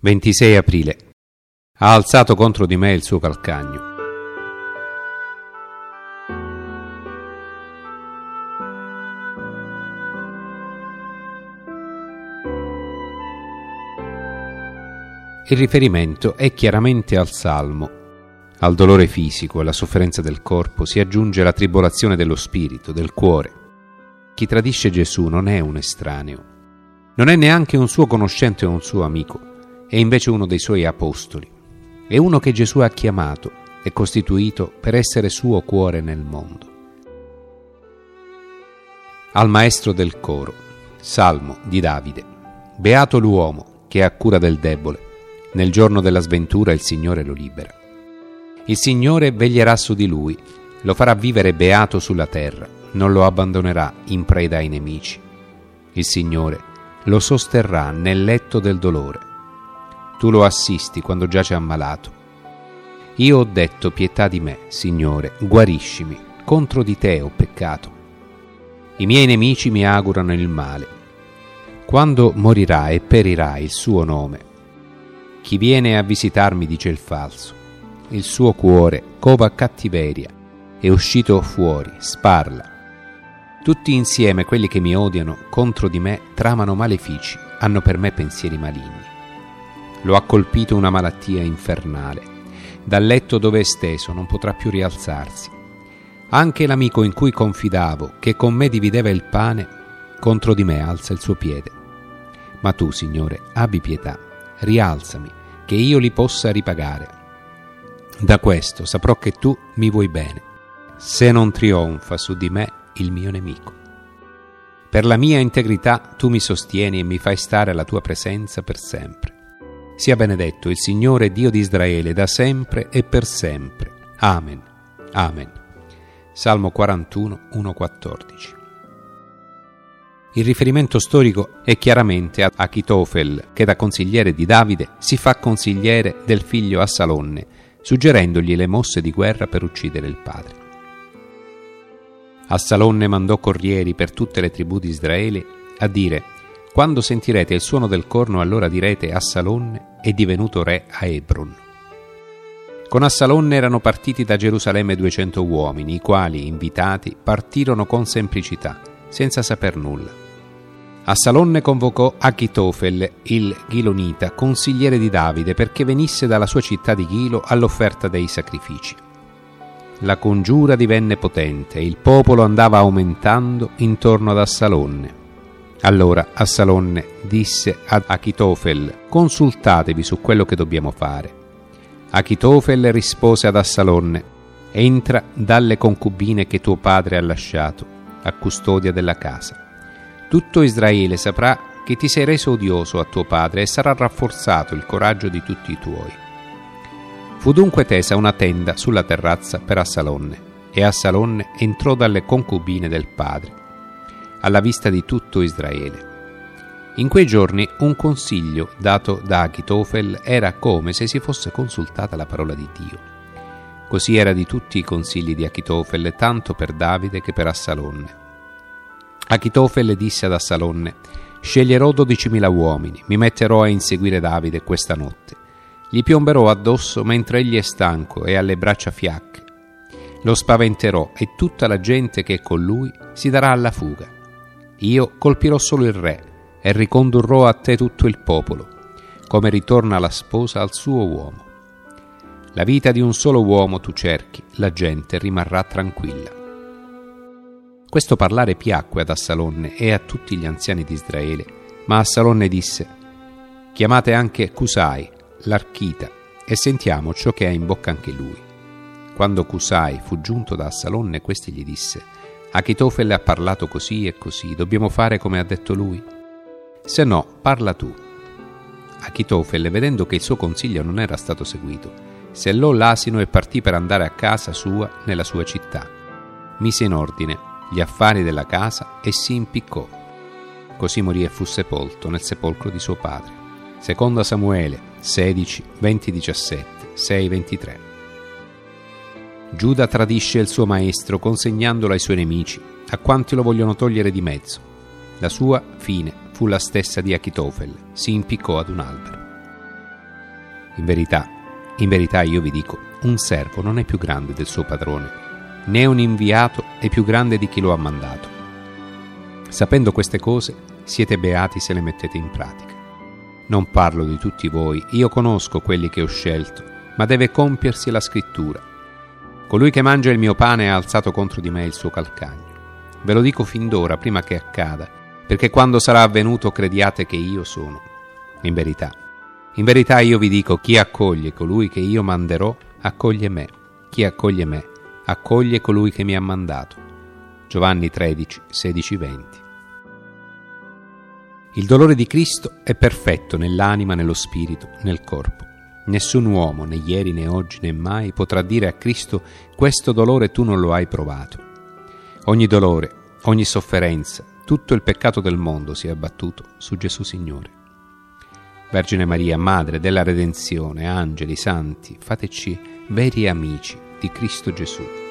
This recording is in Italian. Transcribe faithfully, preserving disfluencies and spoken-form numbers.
ventisei aprile. Ha alzato contro di me il suo calcagno. Il riferimento è chiaramente al Salmo. Al dolore fisico e alla sofferenza del corpo si aggiunge la tribolazione dello spirito, del cuore. Chi tradisce Gesù non è un estraneo, non è neanche un suo conoscente o un suo amico, è invece uno dei suoi apostoli. È uno che Gesù ha chiamato e costituito per essere suo cuore nel mondo. Al maestro del coro, Salmo di Davide. Beato l'uomo che ha cura del debole. Nel giorno della sventura il Signore lo libera. Il Signore veglierà su di lui, lo farà vivere beato sulla terra, non lo abbandonerà in preda ai nemici. Il Signore lo sosterrà nel letto del dolore. Tu lo assisti quando giace ammalato. Io ho detto: pietà di me, Signore, guariscimi, contro di te ho peccato. I miei nemici mi augurano il male. Quando morirà e perirà il suo nome, chi viene a visitarmi dice il falso. Il suo cuore cova cattiveria, è uscito fuori, sparla. Tutti insieme quelli che mi odiano contro di me tramano malefici, hanno per me pensieri maligni. Lo ha colpito una malattia infernale. Dal letto dove è steso non potrà più rialzarsi. Anche l'amico in cui confidavo, che con me divideva il pane, contro di me alza il suo piede. Ma tu, Signore, abbi pietà. Rialzami, che io li possa ripagare. Da questo saprò che tu mi vuoi bene, se non trionfa su di me il mio nemico. Per la mia integrità tu mi sostieni e mi fai stare alla tua presenza per sempre. Sia benedetto il Signore Dio di Israele da sempre e per sempre. Amen. Amen. Salmo quarantuno, uno quattordici. Il riferimento storico è chiaramente a Achitofel, che da consigliere di Davide si fa consigliere del figlio Assalonne, suggerendogli le mosse di guerra per uccidere il padre. Assalonne mandò corrieri per tutte le tribù di Israele a dire: quando sentirete il suono del corno, allora direte: Assalonne è divenuto re a Hebron. Con Assalonne erano partiti da Gerusalemme duecento uomini, i quali, invitati, partirono con semplicità, senza saper nulla. Assalonne convocò Achitofel, il Gilonita, consigliere di Davide, perché venisse dalla sua città di Gilo all'offerta dei sacrifici. La congiura divenne potente e il popolo andava aumentando intorno ad Assalonne. Allora Assalonne disse ad Achitofel: consultatevi su quello che dobbiamo fare. Achitofel rispose ad Assalonne: entra dalle concubine che tuo padre ha lasciato a custodia della casa. Tutto Israele saprà che ti sei reso odioso a tuo padre e sarà rafforzato il coraggio di tutti i tuoi. Fu dunque tesa una tenda sulla terrazza per Assalonne, e Assalonne entrò dalle concubine del padre, alla vista di tutto Israele. In quei giorni un consiglio dato da Achitofel era come se si fosse consultata la parola di Dio. Così era di tutti i consigli di Achitofel, tanto per Davide che per Assalonne. Achitofel disse ad Assalonne: sceglierò dodicimila uomini, mi metterò a inseguire Davide questa notte. Gli piomberò addosso mentre egli è stanco e ha le braccia fiacche. Lo spaventerò e tutta la gente che è con lui si darà alla fuga. Io colpirò solo il re e ricondurrò a te tutto il popolo, come ritorna la sposa al suo uomo. La vita di un solo uomo tu cerchi, la gente rimarrà tranquilla. Questo parlare piacque ad Assalonne e a tutti gli anziani di Israele, ma Assalonne disse: chiamate anche Cusai, l'archita, e sentiamo ciò che ha in bocca anche lui. Quando Cusai fu giunto da Assalonne, questi gli disse: Achitofel ha parlato così e così, dobbiamo fare come ha detto lui? Se no, parla tu. Achitofel, vedendo che il suo consiglio non era stato seguito, sellò l'asino e partì per andare a casa sua nella sua città. Mise in ordine gli affari della casa e si impiccò. Così morì e fu sepolto nel sepolcro di suo padre. Seconda Samuele sedici, venti diciassette, sei ventitré. Giuda tradisce il suo maestro consegnandolo ai suoi nemici, a quanti lo vogliono togliere di mezzo. La sua fine fu la stessa di Achitofel, si impiccò ad un albero. In verità, in verità io vi dico, un servo non è più grande del suo padrone, né un inviato è più grande di chi lo ha mandato. Sapendo queste cose, siete beati se le mettete in pratica. Non parlo di tutti voi, io conosco quelli che ho scelto, ma deve compiersi la scrittura. Colui che mangia il mio pane ha alzato contro di me il suo calcagno. Ve lo dico fin d'ora, prima che accada, perché quando sarà avvenuto crediate che io sono. In verità, in verità io vi dico, chi accoglie colui che io manderò, accoglie me. Chi accoglie me, accoglie colui che mi ha mandato. Giovanni tredici, sedici, venti. Il dolore di Cristo è perfetto nell'anima, nello spirito, nel corpo. Nessun uomo, né ieri, né oggi, né mai, potrà dire a Cristo: questo dolore tu non lo hai provato. Ogni dolore, ogni sofferenza, tutto il peccato del mondo si è abbattuto su Gesù Signore. Vergine Maria, Madre della Redenzione, angeli, santi, fateci veri amici di Cristo Gesù.